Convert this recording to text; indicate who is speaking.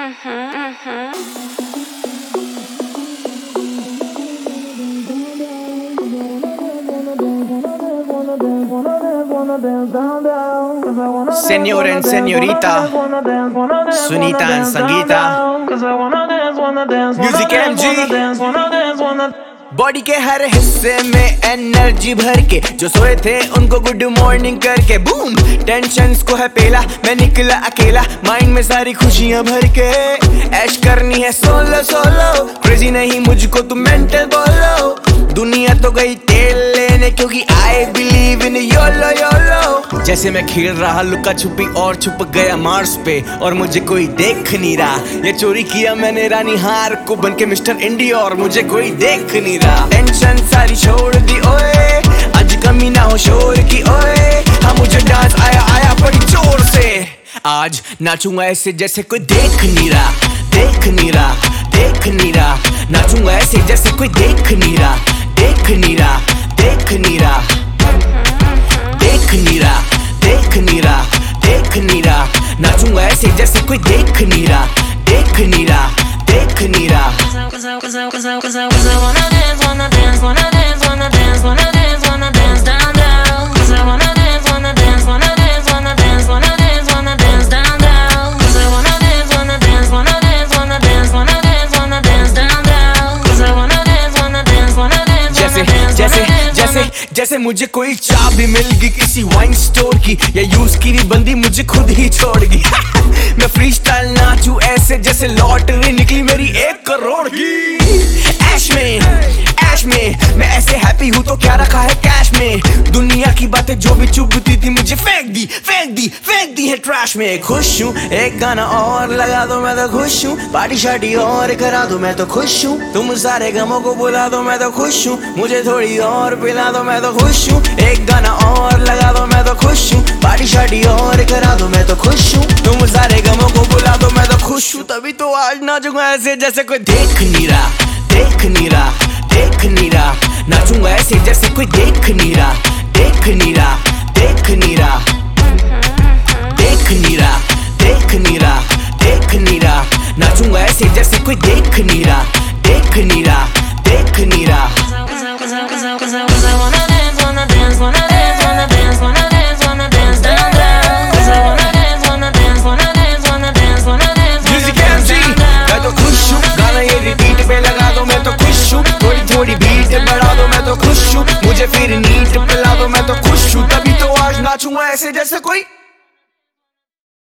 Speaker 1: Signore and Signorita, Sunita and Sangeeta, Music MG। Body के हर हिस्से में एनर्जी भर के जो सोए थे उनको गुड मॉर्निंग करके बूम टेंशन्स को है पेला, मैं निकला अकेला माइंड में सारी खुशियां भर के ऐश करनी है सोलो सोलो, क्रेजी नहीं मुझको तुम मेंटल बोलो। दुनिया तो गई तेल लेने क्योंकि I believe in YOLO YOLO. जैसे मैं खेल रहा लुका छुपी और छुप गया मार्स पे और मुझे कोई देख नहीं रहा। ये चोरी किया मैंने रानी हार को बन के मिस्टर इंडिया और मुझे कोई देख नहीं रहा। टेंशन सारी छोड़ दी ओए, आज कमी ना हो शोर की ओए। हाँ मुझे डांस आया आया बड़ी जोर से, आज नाचूंगा ऐसे जैसे कोई देख नहीं रहा, देख नहीं रहा, देख नहीं रहा। नाचूंगा ऐसे जैसे कोई देख नहीं रहा, देख नहीं रहा, देख नहीं रहा, देख नहीं रहा, देख नहीं रहा, देख नहीं रहा। नाचूंगा ऐसे जैसे कोई देख नहीं रहा, देख नहीं रहा, देख नहीं रहा। जैसे मुझे कोई चाबी मिल गई किसी वाइन स्टोर की या यूज की भी बंदी मुझे खुद ही छोड़ गई। मैं फ्री स्टाइल नाचू ऐसे जैसे लॉटरी निकली मेरी 1 करोड़ की। ऐश में मैं ऐसे हैप्पी हूँ तो क्या रखा है कैश में। दुनिया की बातें जो भी चुभती थी मुझे फेंक दी है ट्रैश में। खुश हूँ एक गाना और लगा दो मैं तो खुश हूँ, पार्टी शार्टी और करा दो मैं तो खुश हूँ। तुम सारे गमों को बुला दो मैं तो खुश हूँ, मुझे थोड़ी और पिला दो मैं तो खुश हूँ। एक गाना और लगा दो मैं तो खुश हूँ, पार्टी शार्टी और करा दो मैं तो खुश हूँ। तुम सारे गमों को बुला दो मैं तो खुश हूँ, तभी तो आज नाचूंगा ऐसे जैसे कोई देख नहीं रहा, देख नहीं रहा, देख नहीं रहा। नाचूंगा ऐसे जैसे कोई देख नहीं रहा, देख नहीं रहा, देख नहीं रहा, देख नहीं रहा, देख नहीं रहा, देख नहीं रहा। नाचूंगा ऐसे जैसे कोई देख नहीं रहा, देख नहीं रहा, देख नहीं रहा। Music MG, मैं तो खुश हूँ, गाना ये रिपीट पे लगा दो मैं तो खुश हूँ। थोड़ी थोड़ी बीट बढ़ा दो मैं तो खुश हूँ, मुझे फिर नीट पिला दो मैं तो खुश हूँ। तभी तो आज नाचूंगा ऐसे जैसे कोई